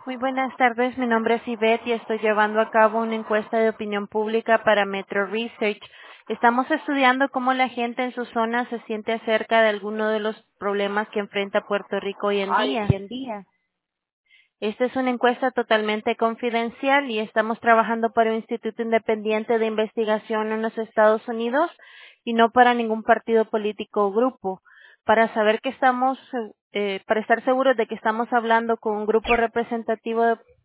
Muy buenas tardes, mi nombre es Ivette y estoy llevando a cabo una encuesta de opinión pública para Metro Research. Estamos estudiando cómo la gente en su zona se siente acerca de alguno de los problemas que enfrenta Puerto Rico hoy en día. Esta es una encuesta totalmente confidencial y estamos trabajando para un instituto independiente de investigación en los Estados Unidos y no para ningún partido político o grupo. Para saber que para estar seguros de que estamos hablando con un grupo representativo